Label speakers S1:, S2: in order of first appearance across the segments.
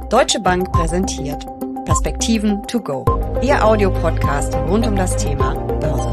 S1: Deutsche Bank präsentiert Perspektiven to go, Ihr Audiopodcast rund um das Thema Börse.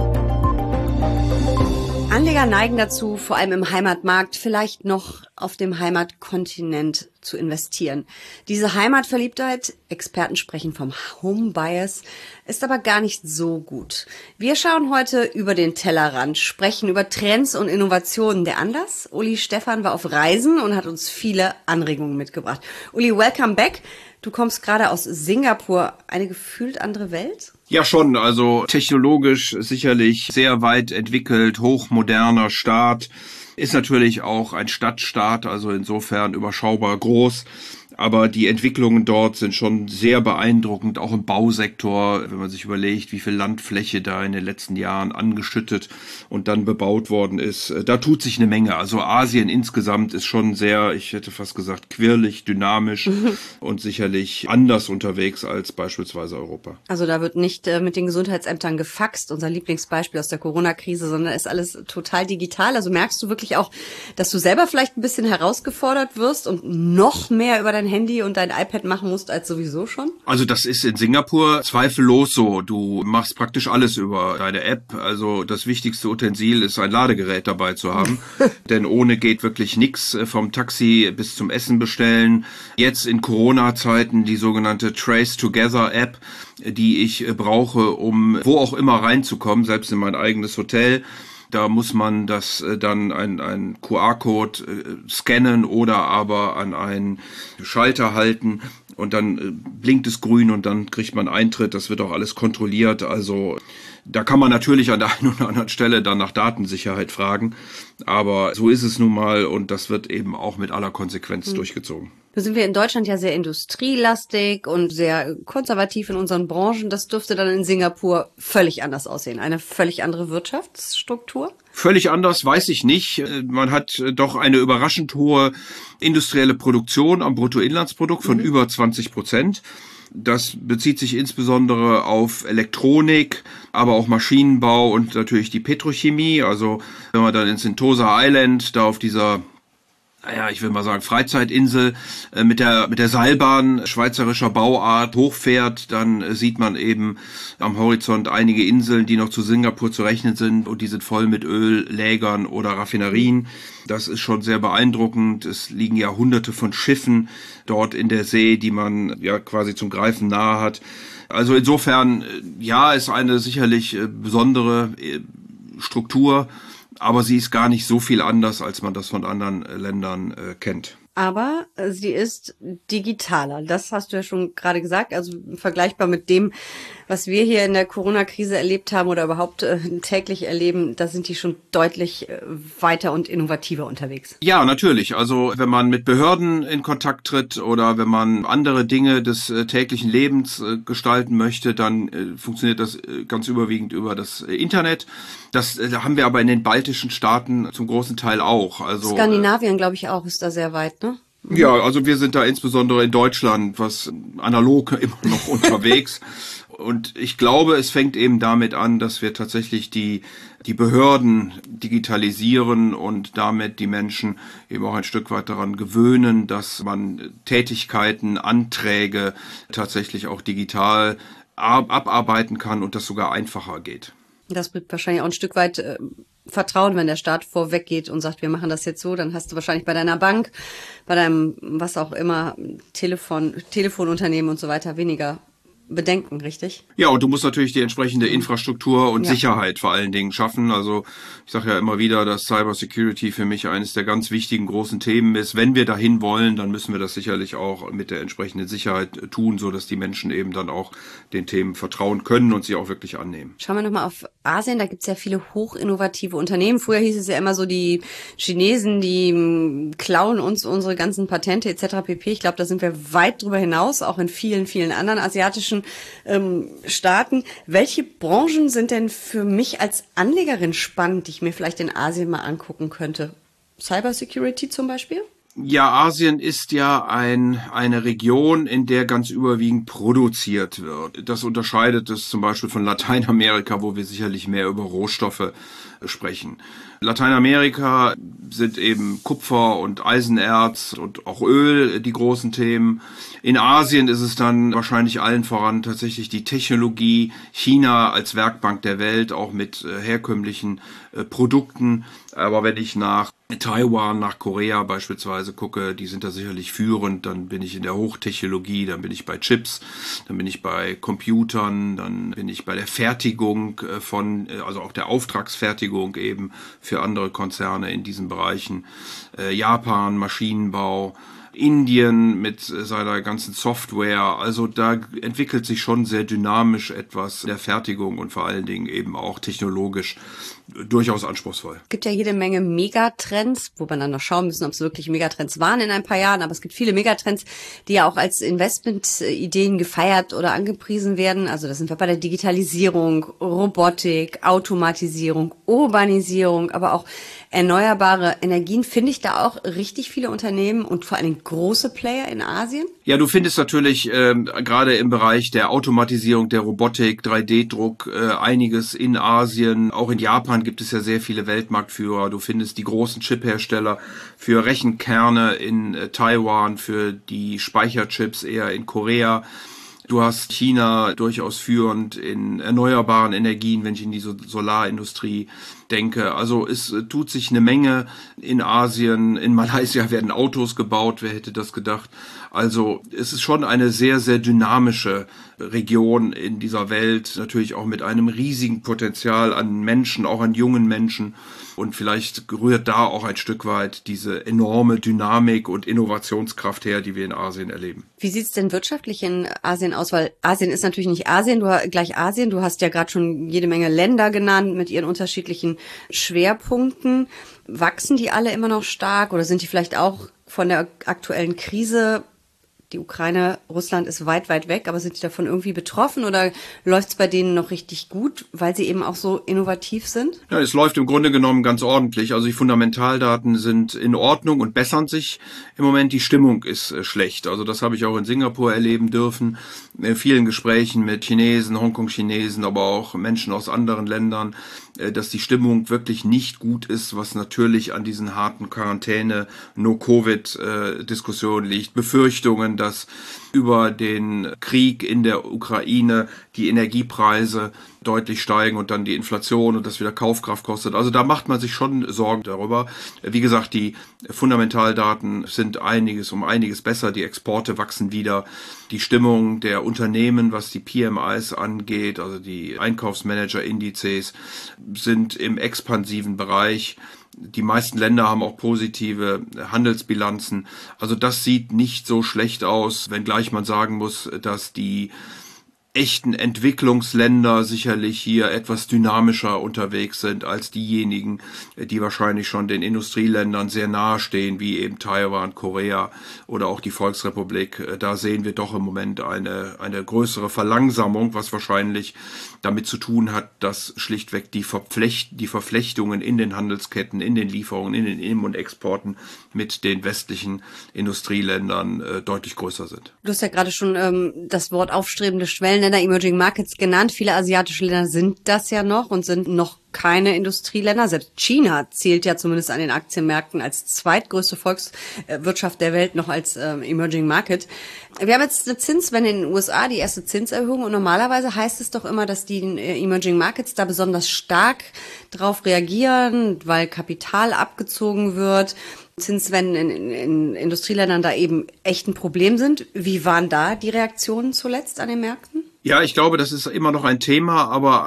S1: Anleger neigen dazu, vor allem im Heimatmarkt, vielleicht noch auf dem Heimatkontinent zu investieren. Diese Heimatverliebtheit, Experten sprechen vom Home Bias, ist aber gar nicht so gut. Wir schauen heute über den Tellerrand, sprechen über Trends und Innovationen. Der Anlass? Uli Stephan war auf Reisen und hat uns viele Anregungen mitgebracht. Uli, welcome back. Du kommst gerade aus Singapur. Eine gefühlt andere Welt?
S2: Ja, schon. Also technologisch sicherlich sehr weit entwickelt, hochmoderner Staat. Ist natürlich auch ein Stadtstaat, also insofern überschaubar groß. Aber die Entwicklungen dort sind schon sehr beeindruckend, auch im Bausektor, wenn man sich überlegt, wie viel Landfläche da in den letzten Jahren angeschüttet und dann bebaut worden ist. Da tut sich eine Menge. Also Asien insgesamt ist schon sehr, ich hätte fast gesagt, quirlig, dynamisch und sicherlich anders unterwegs als beispielsweise Europa.
S1: Also da wird nicht mit den Gesundheitsämtern gefaxt, unser Lieblingsbeispiel aus der Corona-Krise, sondern ist alles total digital. Also merkst du wirklich auch, dass du selber vielleicht ein bisschen herausgefordert wirst und noch mehr über dein Handy und dein iPad machen musst als sowieso schon?
S2: Also das ist in Singapur zweifellos so. Du machst praktisch alles über deine App. Also das wichtigste Utensil ist, ein Ladegerät dabei zu haben. Denn ohne geht wirklich nichts, vom Taxi bis zum Essen bestellen. Jetzt in Corona-Zeiten die sogenannte Trace Together App, die ich brauche, um wo auch immer reinzukommen, selbst in mein eigenes Hotel. Da muss man das dann ein QR-Code scannen oder aber an einen Schalter halten und dann blinkt es grün und dann kriegt man Eintritt. Das wird auch alles kontrolliert. Also da kann man natürlich an der einen oder anderen Stelle dann nach Datensicherheit fragen. Aber so ist es nun mal und das wird eben auch mit aller Konsequenz durchgezogen.
S1: Nun sind wir in Deutschland ja sehr industrielastig und sehr konservativ in unseren Branchen. Das dürfte dann in Singapur völlig anders aussehen. Eine völlig andere Wirtschaftsstruktur?
S2: Völlig anders, weiß ich nicht. Man hat doch eine überraschend hohe industrielle Produktion am Bruttoinlandsprodukt von über 20%. Das bezieht sich insbesondere auf Elektronik, aber auch Maschinenbau und natürlich die Petrochemie. Also wenn man dann in Sentosa Island, da auf dieser, ich will mal sagen, Freizeitinsel mit der Seilbahn schweizerischer Bauart hochfährt, dann sieht man eben am Horizont einige Inseln, die noch zu Singapur zu rechnen sind und die sind voll mit Öllägern oder Raffinerien. Das ist schon sehr beeindruckend. Es liegen ja hunderte von Schiffen dort in der See, die man ja quasi zum Greifen nahe hat. Also insofern, ja, ist eine sicherlich besondere Struktur, aber sie ist gar nicht so viel anders, als man das von anderen Ländern kennt.
S1: Aber sie ist digitaler. Das hast du ja schon gerade gesagt. Also vergleichbar mit dem, was wir hier in der Corona-Krise erlebt haben oder überhaupt täglich erleben, da sind die schon deutlich weiter und innovativer unterwegs.
S2: Ja, natürlich. Also wenn man mit Behörden in Kontakt tritt oder wenn man andere Dinge des täglichen Lebens gestalten möchte, dann funktioniert das ganz überwiegend über das Internet. Das haben wir aber in den baltischen Staaten zum großen Teil auch. Also
S1: Skandinavien, glaube ich, auch, ist da sehr weit, ne?
S2: Ja, also wir sind da insbesondere in Deutschland, was analog immer noch unterwegs. Und ich glaube, es fängt eben damit an, dass wir tatsächlich die Behörden digitalisieren und damit die Menschen eben auch ein Stück weit daran gewöhnen, dass man Tätigkeiten, Anträge tatsächlich auch digital abarbeiten kann und das sogar einfacher geht.
S1: Das wird wahrscheinlich auch ein Stück weit Vertrauen, wenn der Staat vorweggeht und sagt, wir machen das jetzt so, dann hast du wahrscheinlich bei deiner Bank, bei deinem, was auch immer, Telefonunternehmen und so weiter weniger Bedenken, richtig?
S2: Ja, und du musst natürlich die entsprechende Infrastruktur und Sicherheit vor allen Dingen schaffen. Also ich sage ja immer wieder, dass Cybersecurity für mich eines der ganz wichtigen großen Themen ist. Wenn wir dahin wollen, dann müssen wir das sicherlich auch mit der entsprechenden Sicherheit tun, so dass die Menschen eben dann auch den Themen vertrauen können und sie auch wirklich annehmen.
S1: Schauen wir nochmal auf Asien, da gibt's ja viele hochinnovative Unternehmen. Früher hieß es ja immer so, die Chinesen, die klauen uns unsere ganzen Patente etc. pp. Ich glaube, da sind wir weit drüber hinaus, auch in vielen, vielen anderen asiatischen Staaten. Welche Branchen sind denn für mich als Anlegerin spannend, die ich mir vielleicht in Asien mal angucken könnte? Cybersecurity zum Beispiel?
S2: Ja, Asien ist ja eine Region, in der ganz überwiegend produziert wird. Das unterscheidet es zum Beispiel von Lateinamerika, wo wir sicherlich mehr über Rohstoffe sprechen. Lateinamerika sind eben Kupfer und Eisenerz und auch Öl die großen Themen. In Asien ist es dann wahrscheinlich allen voran tatsächlich die Technologie. China als Werkbank der Welt, auch mit herkömmlichen Produkten. Aber wenn ich nach Taiwan, nach Korea beispielsweise gucke, die sind da sicherlich führend, dann bin ich in der Hochtechnologie, dann bin ich bei Chips, dann bin ich bei Computern, dann bin ich bei der Fertigung also auch der Auftragsfertigung eben für andere Konzerne in diesen Bereichen. Japan, Maschinenbau, Indien mit seiner ganzen Software, also da entwickelt sich schon sehr dynamisch etwas in der Fertigung und vor allen Dingen eben auch technologisch durchaus anspruchsvoll.
S1: Es gibt ja jede Menge Megatrends, wo wir dann noch schauen müssen, ob es wirklich Megatrends waren in ein paar Jahren, aber es gibt viele Megatrends, die ja auch als Investmentideen gefeiert oder angepriesen werden. Also das sind wir bei der Digitalisierung, Robotik, Automatisierung, Urbanisierung, aber auch erneuerbare Energien. Finde ich da auch richtig viele Unternehmen und vor allem große Player in Asien?
S2: Ja, du findest natürlich gerade im Bereich der Automatisierung, der Robotik, 3D-Druck einiges in Asien. Auch in Japan gibt es ja sehr viele Weltmarktführer. Du findest die großen Chiphersteller für Rechenkerne in Taiwan, für die Speicherchips eher in Korea. Du hast China durchaus führend in erneuerbaren Energien, wenn ich in die Solarindustrie denke. Also es tut sich eine Menge in Asien. In Malaysia werden Autos gebaut. Wer hätte das gedacht? Also es ist schon eine sehr, sehr dynamische Region in dieser Welt. Natürlich auch mit einem riesigen Potenzial an Menschen, auch an jungen Menschen. Und vielleicht rührt da auch ein Stück weit diese enorme Dynamik und Innovationskraft her, die wir in Asien erleben.
S1: Wie sieht's denn wirtschaftlich in Asien aus? Weil Asien ist natürlich nicht Asien, gleich Asien. Du hast ja gerade schon jede Menge Länder genannt mit ihren unterschiedlichen Schwerpunkten. Wachsen die alle immer noch stark oder sind die vielleicht auch von der aktuellen Krise? Die Ukraine, Russland ist weit, weit weg, aber sind die davon irgendwie betroffen oder läuft es bei denen noch richtig gut, weil sie eben auch so innovativ sind?
S2: Ja, es läuft im Grunde genommen ganz ordentlich. Also die Fundamentaldaten sind in Ordnung und bessern sich im Moment. Die Stimmung ist schlecht. Also das habe ich auch in Singapur erleben dürfen. In vielen Gesprächen mit Chinesen, Hongkong-Chinesen, aber auch Menschen aus anderen Ländern, dass die Stimmung wirklich nicht gut ist, was natürlich an diesen harten Quarantäne, No-Covid-Diskussionen liegt. Befürchtungen, dass über den Krieg in der Ukraine die Energiepreise deutlich steigen und dann die Inflation und das wieder Kaufkraft kostet. Also da macht man sich schon Sorgen darüber. Wie gesagt, die Fundamentaldaten sind um einiges besser. Die Exporte wachsen wieder. Die Stimmung der Unternehmen, was die PMIs angeht, also die Einkaufsmanager-Indizes, sind im expansiven Bereich. Die meisten Länder haben auch positive Handelsbilanzen. Also das sieht nicht so schlecht aus, wenngleich man sagen muss, dass die echten Entwicklungsländer sicherlich hier etwas dynamischer unterwegs sind als diejenigen, die wahrscheinlich schon den Industrieländern sehr nahe stehen, wie eben Taiwan, Korea oder auch die Volksrepublik. Da sehen wir doch im Moment eine größere Verlangsamung, was wahrscheinlich damit zu tun hat, dass schlichtweg die Verflechtungen in den Handelsketten, in den Lieferungen, in den Im- und Exporten mit den westlichen Industrieländern deutlich größer sind.
S1: Du hast ja gerade schon das Wort aufstrebende Schwellenländer, Emerging Markets genannt. Viele asiatische Länder sind das ja noch und sind noch keine Industrieländer. Selbst China zählt ja zumindest an den Aktienmärkten als zweitgrößte Volkswirtschaft der Welt noch als Emerging Market. Wir haben jetzt eine Zinswende in den USA, die erste Zinserhöhung. Und normalerweise heißt es doch immer, dass die Emerging Markets da besonders stark drauf reagieren, weil Kapital abgezogen wird. Zinswenden in Industrieländern da eben echt ein Problem sind. Wie waren da die Reaktionen zuletzt an den Märkten?
S2: Ja, ich glaube, das ist immer noch ein Thema, aber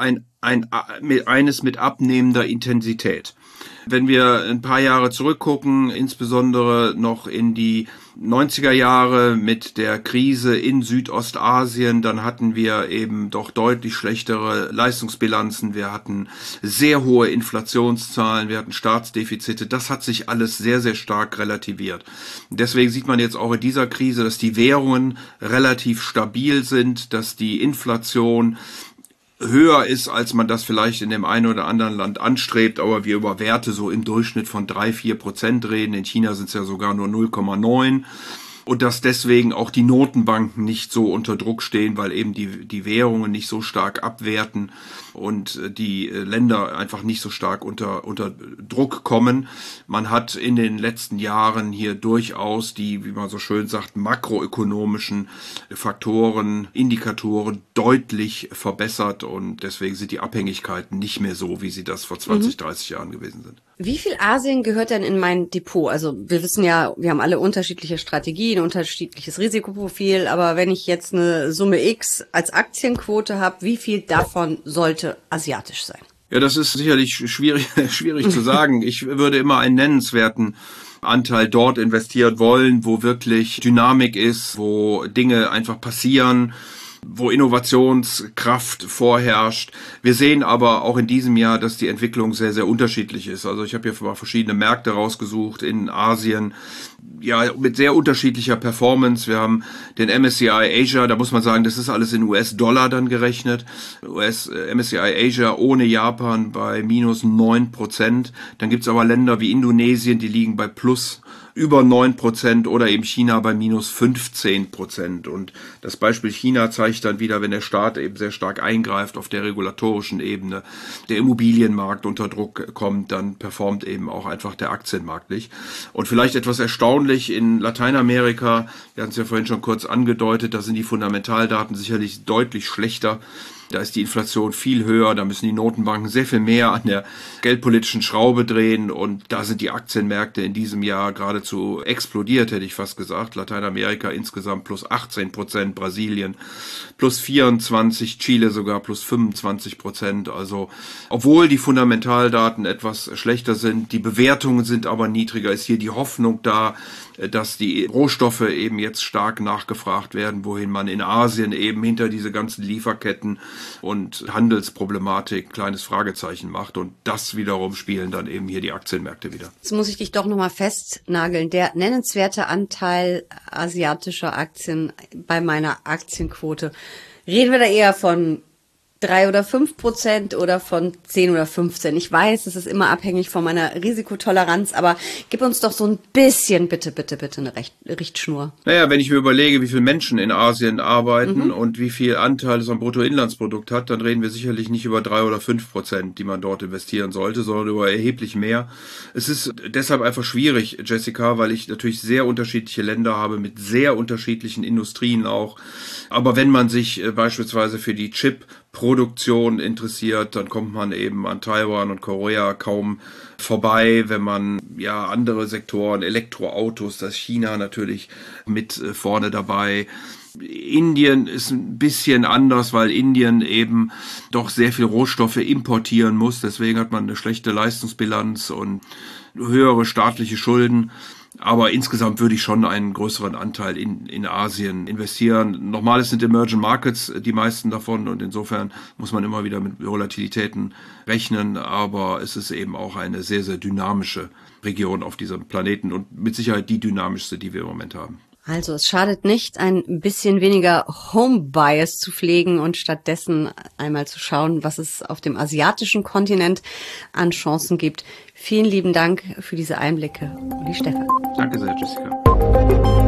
S2: eines mit abnehmender Intensität. Wenn wir ein paar Jahre zurückgucken, insbesondere noch in die 90er Jahre mit der Krise in Südostasien, dann hatten wir eben doch deutlich schlechtere Leistungsbilanzen. Wir hatten sehr hohe Inflationszahlen, wir hatten Staatsdefizite. Das hat sich alles sehr, sehr stark relativiert. Deswegen sieht man jetzt auch in dieser Krise, dass die Währungen relativ stabil sind, dass die Inflation höher ist, als man das vielleicht in dem einen oder anderen Land anstrebt, aber wir über Werte so im Durchschnitt von 3-4% reden. In China sind es ja sogar nur 0,9%. und dass deswegen auch die Notenbanken nicht so unter Druck stehen, weil eben die Währungen nicht so stark abwerten und die Länder einfach nicht so stark unter Druck kommen. Man hat in den letzten Jahren hier durchaus die, wie man so schön sagt, makroökonomischen Faktoren, Indikatoren deutlich verbessert und deswegen sind die Abhängigkeiten nicht mehr so, wie sie das vor 20, 30 Jahren gewesen sind.
S1: Wie viel Asien gehört denn in mein Depot? Also wir wissen ja, wir haben alle unterschiedliche Strategien, unterschiedliches Risikoprofil, aber wenn ich jetzt eine Summe X als Aktienquote habe, wie viel davon sollte asiatisch sein?
S2: Ja, das ist sicherlich schwierig zu sagen. Ich würde immer einen nennenswerten Anteil dort investieren wollen, wo wirklich Dynamik ist, wo Dinge einfach passieren, wo Innovationskraft vorherrscht. Wir sehen aber auch in diesem Jahr, dass die Entwicklung sehr, sehr unterschiedlich ist. Also ich habe hier mal verschiedene Märkte rausgesucht in Asien, ja, mit sehr unterschiedlicher Performance. Wir haben den MSCI Asia, da muss man sagen, das ist alles in US-Dollar dann gerechnet. MSCI Asia ohne Japan bei minus 9%. Dann gibt's aber Länder wie Indonesien, die liegen bei plus über 9% oder eben China bei minus 15%. Und das Beispiel China zeigt dann wieder, wenn der Staat eben sehr stark eingreift auf der regulatorischen Ebene, der Immobilienmarkt unter Druck kommt, dann performt eben auch einfach der Aktienmarkt nicht. Und vielleicht etwas erstaunlich in Lateinamerika, wir hatten es ja vorhin schon kurz angedeutet, da sind die Fundamentaldaten sicherlich deutlich schlechter. Da ist die Inflation viel höher, da müssen die Notenbanken sehr viel mehr an der geldpolitischen Schraube drehen und da sind die Aktienmärkte in diesem Jahr geradezu explodiert, hätte ich fast gesagt. Lateinamerika insgesamt plus 18%, Brasilien plus 24%, Chile sogar plus 25%. Also obwohl die Fundamentaldaten etwas schlechter sind, die Bewertungen sind aber niedriger, ist hier die Hoffnung da, dass die Rohstoffe eben jetzt stark nachgefragt werden, wohin man in Asien eben hinter diese ganzen Lieferketten und Handelsproblematik kleines Fragezeichen macht und das wiederum spielen dann eben hier die Aktienmärkte wieder.
S1: Jetzt muss ich dich doch nochmal festnageln. Der nennenswerte Anteil asiatischer Aktien bei meiner Aktienquote. Reden wir da eher von 3 oder 5% oder von 10 oder 15. Ich weiß, es ist immer abhängig von meiner Risikotoleranz, aber gib uns doch so ein bisschen, bitte eine Richtschnur.
S2: Naja, wenn ich mir überlege, wie viele Menschen in Asien arbeiten und wie viel Anteil es am Bruttoinlandsprodukt hat, dann reden wir sicherlich nicht über 3 oder 5%, die man dort investieren sollte, sondern über erheblich mehr. Es ist deshalb einfach schwierig, Jessica, weil ich natürlich sehr unterschiedliche Länder habe mit sehr unterschiedlichen Industrien auch. Aber wenn man sich beispielsweise für die Chip-Produktion interessiert, dann kommt man eben an Taiwan und Korea kaum vorbei. Wenn man ja andere Sektoren, Elektroautos, da ist China natürlich mit vorne dabei. Indien ist ein bisschen anders, weil Indien eben doch sehr viel Rohstoffe importieren muss. Deswegen hat man eine schlechte Leistungsbilanz und höhere staatliche Schulden. Aber insgesamt würde ich schon einen größeren Anteil in Asien investieren. Nochmal, es sind Emerging Markets, die meisten davon. Und insofern muss man immer wieder mit Volatilitäten rechnen. Aber es ist eben auch eine sehr, sehr dynamische Region auf diesem Planeten und mit Sicherheit die dynamischste, die wir im Moment haben.
S1: Also es schadet nicht, ein bisschen weniger Home-Bias zu pflegen und stattdessen einmal zu schauen, was es auf dem asiatischen Kontinent an Chancen gibt. Vielen lieben Dank für diese Einblicke, Uli Stephan.
S2: Danke sehr, Jessica.